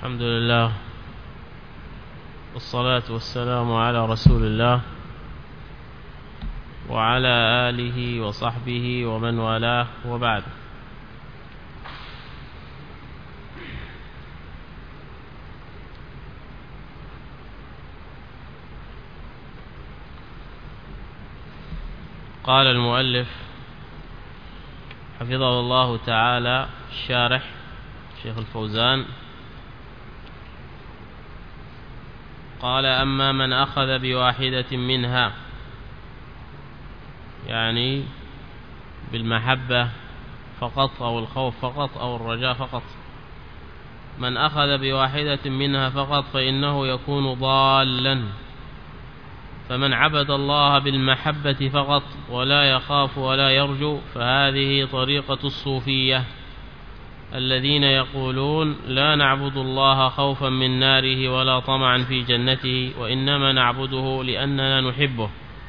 الحمد لله والصلاة والسلام على رسول الله وعلى آله وصحبه ومن والاه، وبعد. قال المؤلف حفظه الله تعالى الشارح شيخ الفوزان: قال: أما من أخذ بواحدة منها، يعني بالمحبة فقط أو الخوف فقط أو الرجاء فقط، من أخذ بواحدة منها فقط فإنه يكون ضالا. فمن عبد الله بالمحبة فقط ولا يخاف ولا يرجو فهذه طريقة الصوفية الذين يقولون: لا نعبد الله خوفا من ناره ولا طمعا في جنته، وإنما نعبده لأننا نحبه.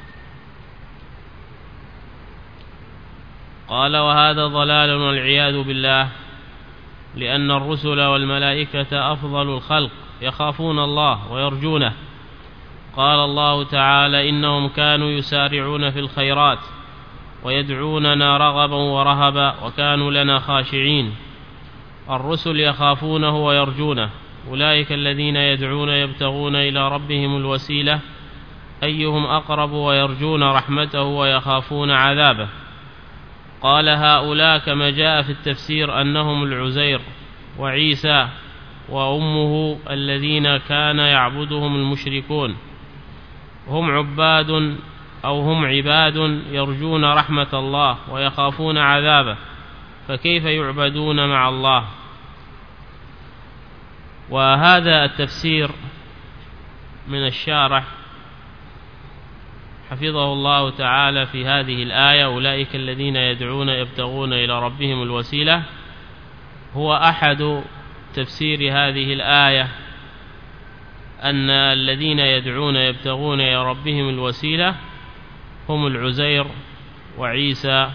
قال: وهذا ضلال والعياذ بالله، لأن الرسل والملائكة أفضل الخلق يخافون الله ويرجونه. قال الله تعالى: إنهم كانوا يسارعون في الخيرات ويدعوننا رغبا ورهبا وكانوا لنا خاشعين. الرسل يخافونه ويرجونه، أولئك الذين يدعون يبتغون إلى ربهم الوسيلة أيهم أقرب، ويرجون رحمته ويخافون عذابه. قال: هؤلاء كما جاء في التفسير أنهم العزير وعيسى وأمه الذين كان يعبدهم المشركون، هم عباد أو هم عباد يرجون رحمة الله ويخافون عذابه، فكيف يعبدون مع الله؟ وهذا التفسير من الشارح حفظه الله تعالى في هذه الآية: أولئك الذين يدعون يبتغون إلى ربهم الوسيلة، هو أحد تفسير هذه الآية، أن الذين يدعون يبتغون إلى ربهم الوسيلة هم العزير وعيسى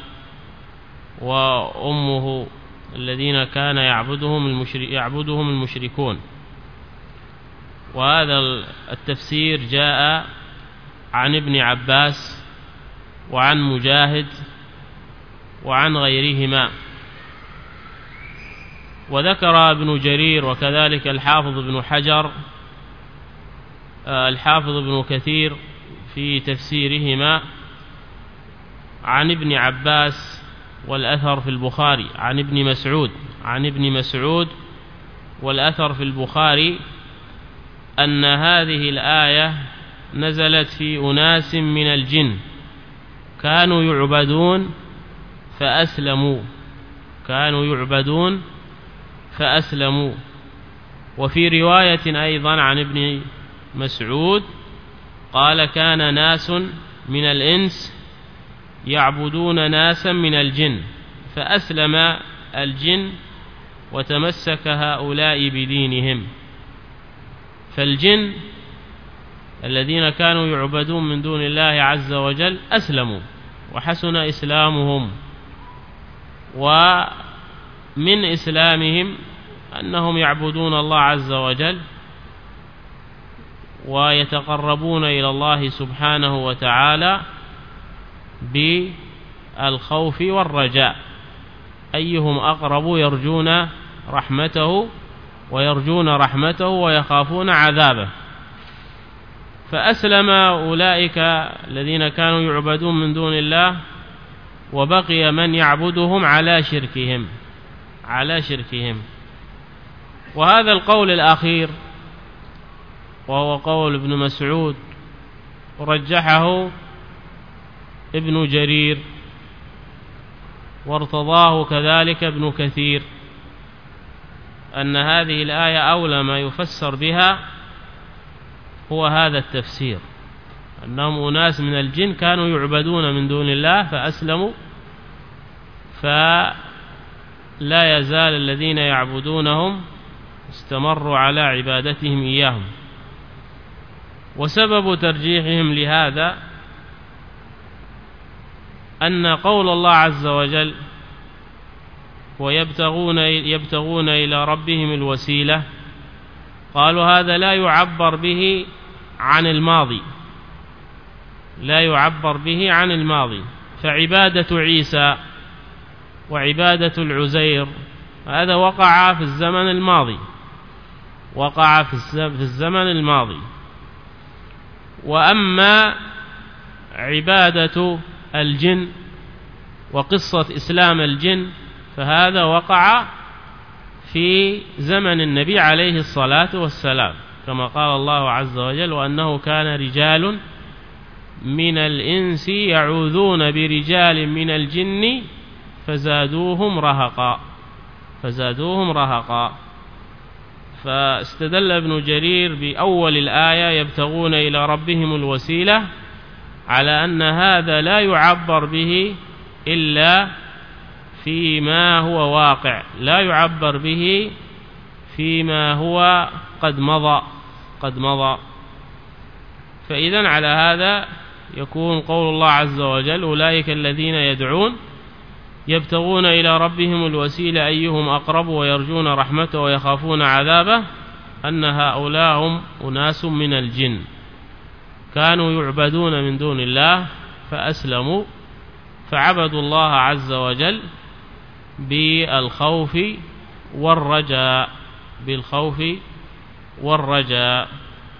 وأمه الذين كان يعبدهم المشركون. وهذا التفسير جاء عن ابن عباس وعن مجاهد وعن غيرهما. وذكر ابن جرير وكذلك الحافظ ابن حجر الحافظ ابن كثير في تفسيرهما عن ابن عباس، والأثر في البخاري عن ابن مسعود والأثر في البخاري، أن هذه الآية نزلت في أناس من الجن كانوا يعبدون فأسلموا. وفي رواية أيضا عن ابن مسعود قال: كان ناس من الإنس يعبدون ناسا من الجن فأسلم الجن وتمسك هؤلاء بدينهم. فالجن الذين كانوا يعبدون من دون الله عز وجل أسلموا وحسن إسلامهم، ومن إسلامهم أنهم يعبدون الله عز وجل ويتقربون إلى الله سبحانه وتعالى بالخوف والرجاء أيهم أقرب، يرجون رحمته ويخافون عذابه. فأسلم أولئك الذين كانوا يعبدون من دون الله، وبقي من يعبدهم على شركهم. وهذا القول الأخير وهو قول ابن مسعود رجحه ابن جرير، وارتضاه كذلك ابن كثير، أن هذه الآية أولى ما يفسر بها هو هذا التفسير، أنهم أناس من الجن كانوا يعبدون من دون الله فأسلموا، فلا يزال الذين يعبدونهم استمروا على عبادتهم إياهم. وسبب ترجيحهم لهذا أن قول الله عز وجل: ويبتغون إلى ربهم الوسيلة، قالوا هذا لا يعبر به عن الماضي، لا يعبر به عن الماضي، فعبادة عيسى وعبادة العزير هذا وقع في الزمن الماضي، وقع في الزمن الماضي. وأما عبادة الجن وقصة إسلام الجن فهذا وقع في زمن النبي عليه الصلاة والسلام، كما قال الله عز وجل: وأنه كان رجال من الإنس يعوذون برجال من الجن فزادوهم رهقا. فاستدل ابن جرير بأول الآية يبتغون إلى ربهم الوسيلة على أن هذا لا يعبر به إلا فيما هو واقع، لا يعبر به فيما هو قد مضى. فإذن على هذا يكون قول الله عز وجل: أولئك الذين يدعون يبتغون إلى ربهم الوسيلة أيهم أقرب ويرجون رحمته ويخافون عذابه، أن هؤلاء هم أناس من الجن كانوا يعبدون من دون الله فأسلموا فعبدوا الله عز وجل بالخوف والرجاء.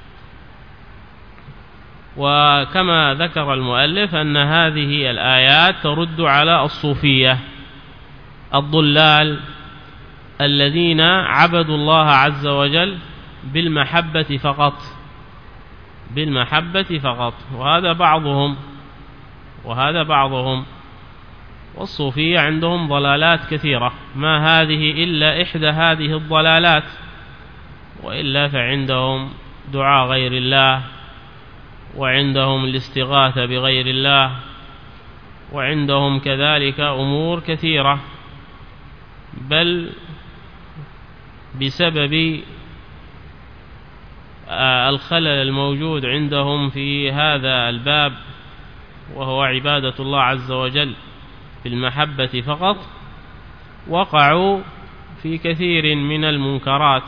وكما ذكر المؤلف أن هذه الآيات ترد على الصوفية الضلال الذين عبدوا الله عز وجل بالمحبة فقط، وهذا بعضهم. والصوفية عندهم ضلالات كثيرة، ما هذه إلا إحدى هذه الضلالات، وإلا فعندهم دعاء غير الله، وعندهم الاستغاثة بغير الله، وعندهم كذلك أمور كثيرة. بل بسبب الخلل الموجود عندهم في هذا الباب وهو عبادة الله عز وجل بالمحبة فقط، وقعوا في كثير من المنكرات،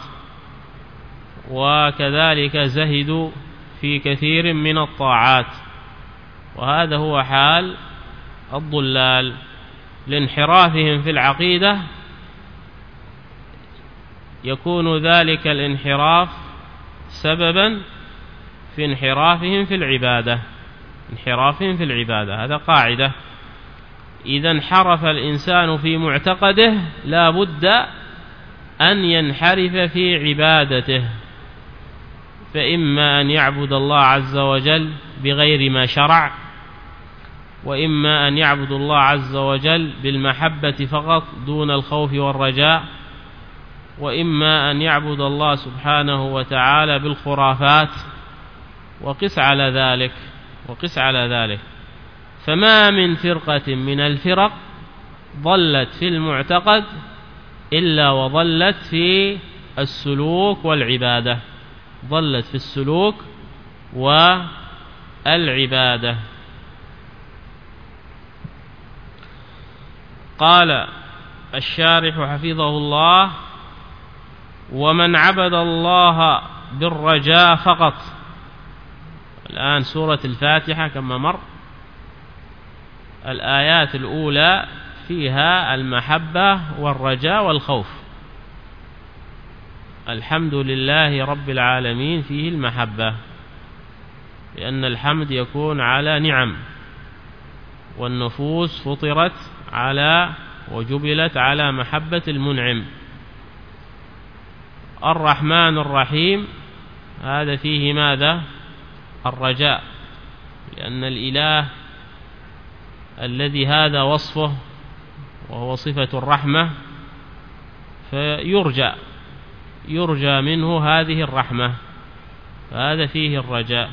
وكذلك زهدوا في كثير من الطاعات. وهذا هو حال الضلال، لانحرافهم في العقيدة يكون ذلك الانحراف سببا في انحرافهم في العبادة. هذا قاعدة: إذا انحرف الإنسان في معتقده لا بد أن ينحرف في عبادته، فإما أن يعبد الله عز وجل بغير ما شرع، وإما أن يعبد الله عز وجل بالمحبة فقط دون الخوف والرجاء، وإما أن يعبد الله سبحانه وتعالى بالخرافات، وقس على ذلك. فما من فرقة من الفرق ضلت في المعتقد إلا وضلت في السلوك والعبادة، ضلت في السلوك والعبادة. قال الشارح حفظه الله: ومن عبد الله بالرجاء فقط. الآن سورة الفاتحة كما مر الآيات الأولى فيها المحبة والرجاء والخوف. الحمد لله رب العالمين فيه المحبة، لأن الحمد يكون على نعم، والنفوس فطرت على وجبلت على محبة المنعم. الرحمن الرحيم هذا فيه ماذا؟ الرجاء، لأن الإله الذي هذا وصفه وهو صفة الرحمة فيرجى منه هذه الرحمة، فهذا فيه الرجاء.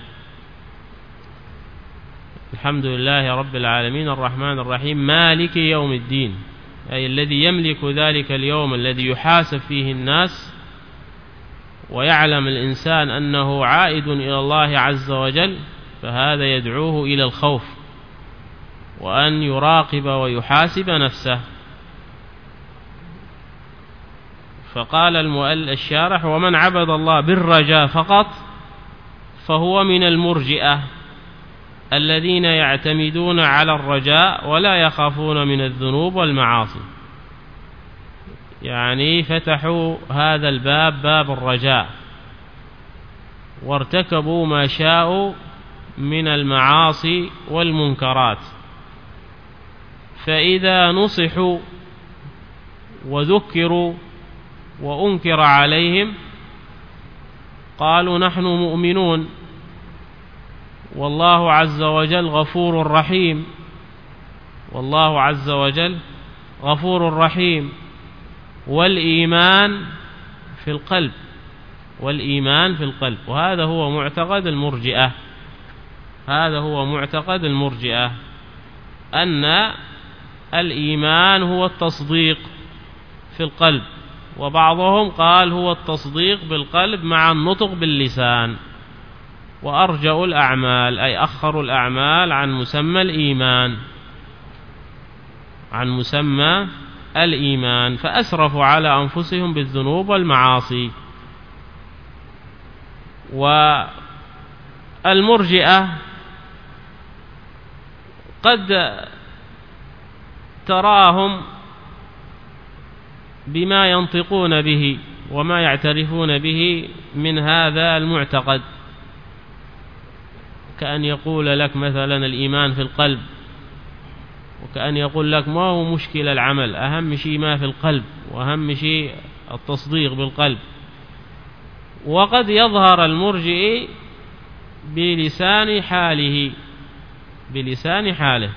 الحمد لله رب العالمين الرحمن الرحيم مالك يوم الدين، أي الذي يملك ذلك اليوم الذي يحاسب فيه الناس، ويعلم الإنسان أنه عائد إلى الله عز وجل، فهذا يدعوه إلى الخوف وأن يراقب ويحاسب نفسه. فقال الشارح: ومن عبد الله بالرجاء فقط فهو من المرجئة الذين يعتمدون على الرجاء ولا يخافون من الذنوب والمعاصي. يعني فتحوا هذا الباب، باب الرجاء، وارتكبوا ما شاءوا من المعاصي والمنكرات، فإذا نصحوا وذكروا وأنكر عليهم قالوا: نحن مؤمنون، والله عز وجل غفور رحيم، والله عز وجل غفور رحيم، والإيمان في القلب، والإيمان في القلب. وهذا هو معتقد المرجئة، هذا هو معتقد المرجئة، أن الإيمان هو التصديق في القلب، وبعضهم قال هو التصديق بالقلب مع النطق باللسان، وأرجأوا الأعمال أي أخروا الأعمال عن مسمى الإيمان، عن مسمى الإيمان، فأسرفوا على أنفسهم بالذنوب والمعاصي. والمرجئة قد تراهم بما ينطقون به وما يعترفون به من هذا المعتقد، كأن يقول لك مثلا الإيمان في القلب، وكأن يقول لك ما هو مشكلة العمل، أهم شيء ما في القلب، وأهم شيء التصديق بالقلب. وقد يظهر المرجئ بلسان حاله، بلسان حاله،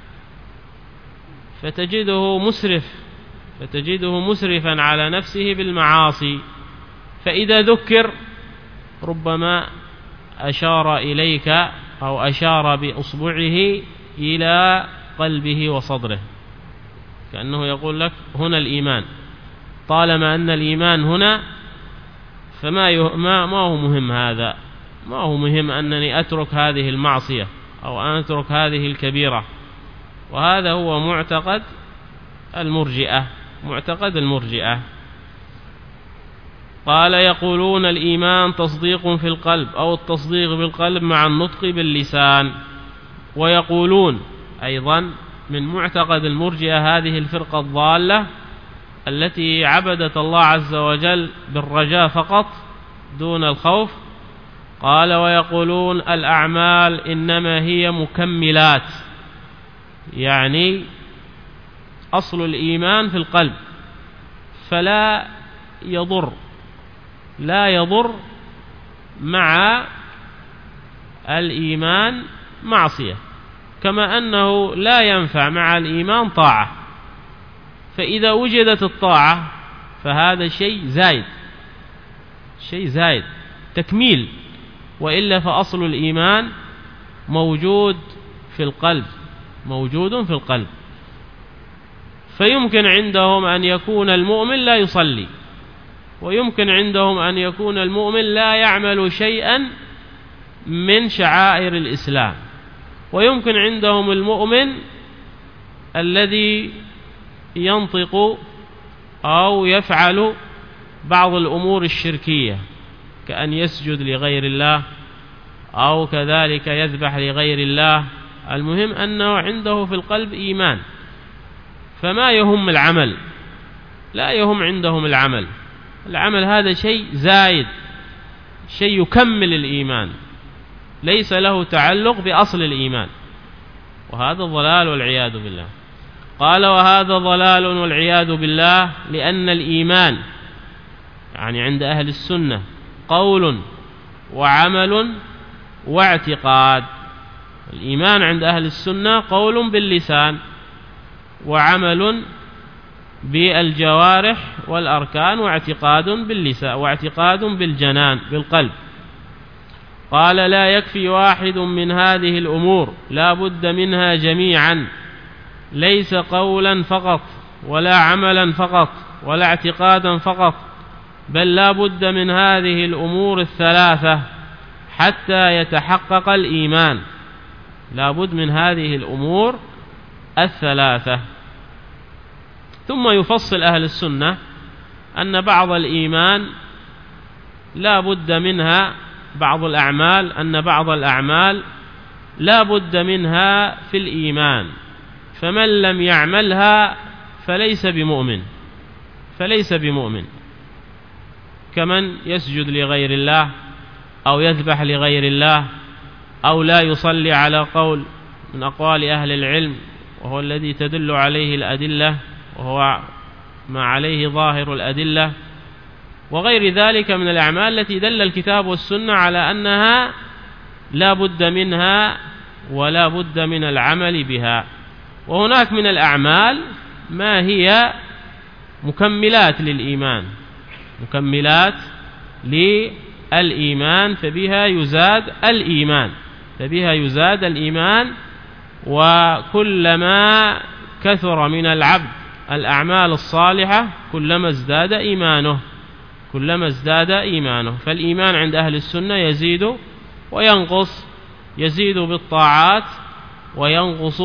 فتجده مسرفا على نفسه بالمعاصي، فإذا ذكر ربما أشار إليك أو أشار بأصبعه إلى قلبه وصدره، كأنه يقول لك هنا الإيمان، طالما أن الإيمان هنا فما ما هو مهم، هذا ما هو مهم أنني أترك هذه المعصية أو أن أترك هذه الكبيرة. وهذا هو معتقد المرجئة، معتقد المرجئة. قال: يقولون الإيمان تصديق في القلب أو التصديق بالقلب مع النطق باللسان. ويقولون أيضا من معتقد المرجئة هذه الفرقة الضالة التي عبدت الله عز وجل بالرجاء فقط دون الخوف، قال: ويقولون الأعمال إنما هي مكملات، يعني أصل الإيمان في القلب، فلا يضر مع الإيمان معصية، كما أنه لا ينفع مع الإيمان طاعة. فإذا وجدت الطاعة فهذا شيء زائد تكميل، وإلا فأصل الإيمان موجود في القلب، موجود في القلب. فيمكن عندهم أن يكون المؤمن لا يصلي، ويمكن عندهم أن يكون المؤمن لا يعمل شيئا من شعائر الإسلام، ويمكن عندهم المؤمن الذي ينطق أو يفعل بعض الأمور الشركية، كأن يسجد لغير الله أو كذلك يذبح لغير الله. المهم أنه عنده في القلب إيمان، فما يهم العمل، لا يهم عندهم العمل هذا شيء زائد، شيء يكمل الإيمان، ليس له تعلق بأصل الإيمان. وهذا ضلال والعياذ بالله. قال: وهذا ضلال والعياذ بالله، لأن الإيمان يعني عند أهل السنة قول وعمل واعتقاد. الإيمان عند أهل السنة قول باللسان وعمل بالجوارح والأركان واعتقاد باللسان واعتقاد بالجنان بالقلب. قال: لا يكفي واحد من هذه الأمور، لا بد منها جميعا، ليس قولا فقط ولا عملا فقط ولا اعتقادا فقط، بل لا بد من هذه الأمور الثلاثة حتى يتحقق الإيمان، لا بد من هذه الأمور الثلاثة. ثم يفصل أهل السنة أن بعض الإيمان لا بد منها، بعض الأعمال أن بعض الأعمال لا بد منها في الإيمان، فمن لم يعملها فليس بمؤمن كمن يسجد لغير الله أو يذبح لغير الله أو لا يصلي على قول من أقوال أهل العلم وهو الذي تدل عليه الأدلة وهو ما عليه ظاهر الأدلة، وغير ذلك من الأعمال التي دل الكتاب والسنة على أنها لا بد منها ولا بد من العمل بها. وهناك من الأعمال ما هي مكملات للإيمان، مكملات للإيمان، فبها يزاد الإيمان، وكلما كثر من العبد الأعمال الصالحة كلما ازداد إيمانه. فالإيمان عند أهل السنة يزيد وينقص، يزيد بالطاعات وينقص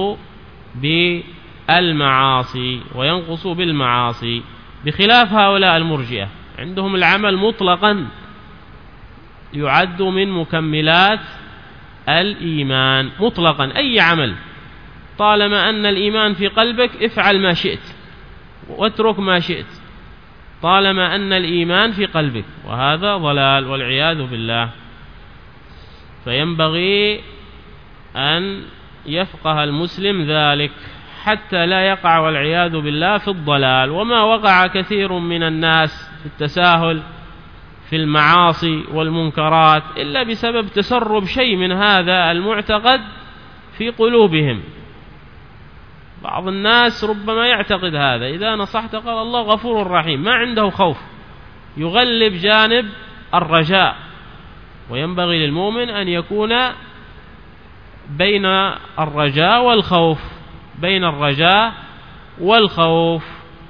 بالمعاصي، بخلاف هؤلاء المرجئة عندهم العمل مطلقا يعد من مكملات الإيمان مطلقا. أي عمل طالما أن الإيمان في قلبك افعل ما شئت واترك ما شئت، طالما أن الإيمان في قلبك، وهذا ضلال والعياذ بالله. فينبغي أن يفقه المسلم ذلك حتى لا يقع والعياذ بالله في الضلال. وما وقع كثير من الناس في التساهل في المعاصي والمنكرات إلا بسبب تسرب شيء من هذا المعتقد في قلوبهم. بعض الناس ربما يعتقد هذا، إذا نصحت قال الله غفور رحيم، ما عنده خوف، يغلب جانب الرجاء. وينبغي للمؤمن أن يكون بين الرجاء والخوف،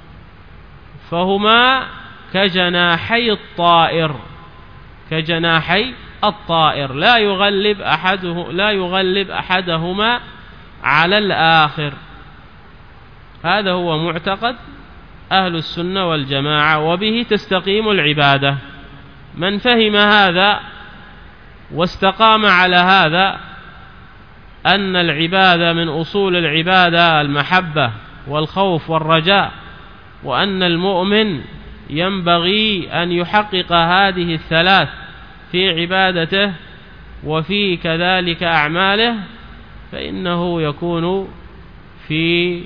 فهما كجناحي الطائر لا يغلب أحدهما على الآخر. هذا هو معتقد أهل السنة والجماعة، وبه تستقيم العبادة. من فهم هذا واستقام على هذا، أن العبادة من أصول العبادة المحبة والخوف والرجاء، وأن المؤمن ينبغي أن يحقق هذه الثلاث في عبادته وفي كذلك أعماله، فإنه يكون في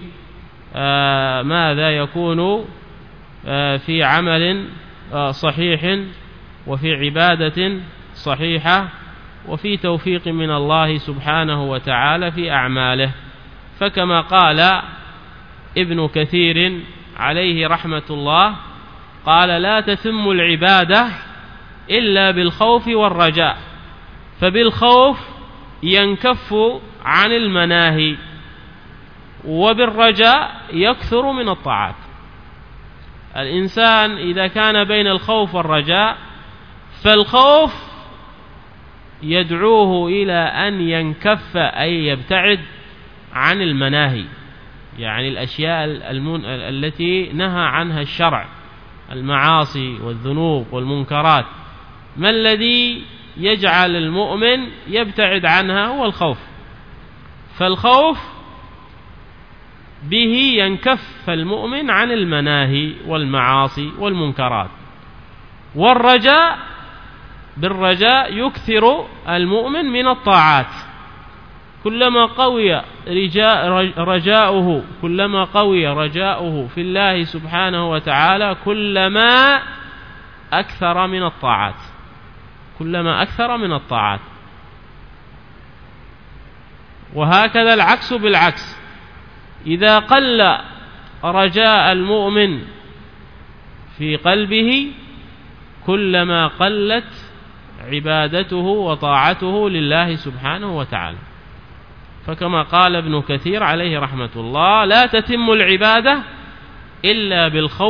يكون في عمل صحيح وفي عبادة صحيحة وفي توفيق من الله سبحانه وتعالى في أعماله. فكما قال ابن كثير عليه رحمة الله، قال لا تتم العبادة إلا بالخوف والرجاء، فبالخوف ينكف عن المناهي، وبالرجاء يكثر من الطاعات. الإنسان إذا كان بين الخوف والرجاء، فالخوف يدعوه إلى أن ينكف أي يبتعد عن المناهي، يعني الأشياء التي نهى عنها الشرع، المعاصي والذنوب والمنكرات. ما الذي يجعل المؤمن يبتعد عنها؟ هو الخوف. فالخوف به ينكف المؤمن عن المناهي والمعاصي والمنكرات، والرجاء بالرجاء يكثر المؤمن من الطاعات. كلما قوي رجاؤه في الله سبحانه وتعالى كلما أكثر من الطاعات. وهكذا العكس بالعكس، إذا قل رجاء المؤمن في قلبه كلما قلت عبادته وطاعته لله سبحانه وتعالى. فكما قال ابن كثير عليه رحمة الله، لا تتم العبادة إلا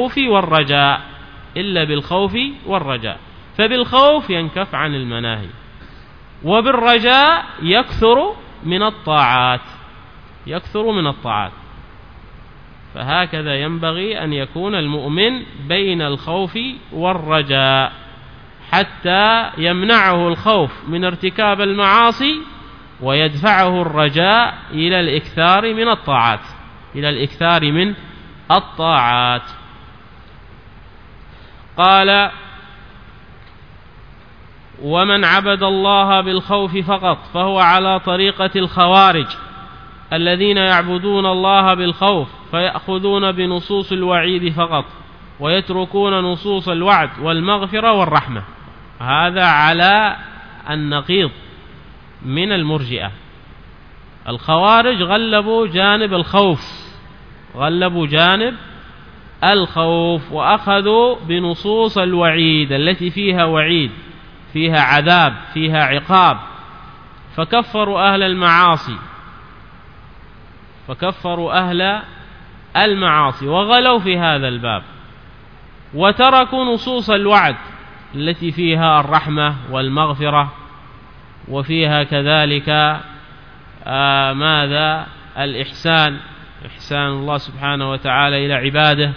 بالخوف والرجاء، فبالخوف ينكف عن المناهي، وبالرجاء يكثر من الطاعات. فهكذا ينبغي أن يكون المؤمن بين الخوف والرجاء، حتى يمنعه الخوف من ارتكاب المعاصي ويدفعه الرجاء إلى الإكثار من الطاعات، إلى الإكثار من الطاعات. قال: ومن عبد الله بالخوف فقط فهو على طريقة الخوارج الذين يعبدون الله بالخوف فيأخذون بنصوص الوعيد فقط ويتركون نصوص الوعد والمغفرة والرحمة. هذا على النقيض من المرجئة. الخوارج غلبوا جانب الخوف، غلبوا جانب الخوف وأخذوا بنصوص الوعيد التي فيها وعيد، فيها عذاب، فيها عقاب، فكفروا أهل المعاصي، فكفروا أهل المعاصي وغلوا في هذا الباب، وتركوا نصوص الوعد التي فيها الرحمة والمغفرة وفيها كذلك ماذا؟ الإحسان، إحسان الله سبحانه وتعالى إلى عباده.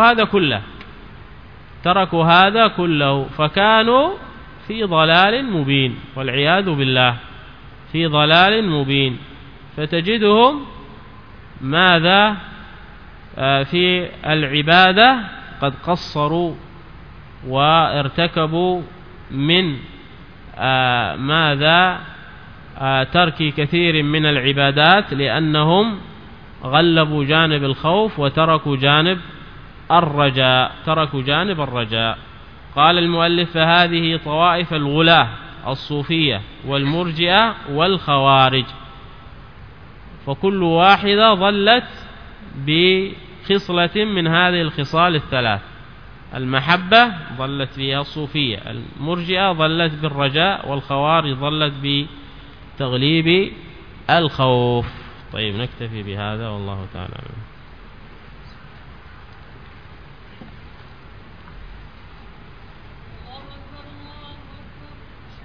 تركوا هذا كله فكانوا في ضلال مبين، والعياذ بالله، في ضلال مبين. فتجدهم ماذا؟ في العبادة قد قصروا وارتكبوا من ماذا؟ ترك كثير من العبادات، لأنهم غلبوا جانب الخوف وتركوا جانب الرجاء. قال المؤلف: فهذه طوائف الغلاة الصوفية والمرجئة والخوارج، فكل واحدة ظلت بخصلة من هذه الخصال الثلاث. المحبة ظلت فيها الصوفية، المرجئة ظلت بالرجاء، والخوارج ظلت بتغليب الخوف. طيب، نكتفي بهذا والله تعالى.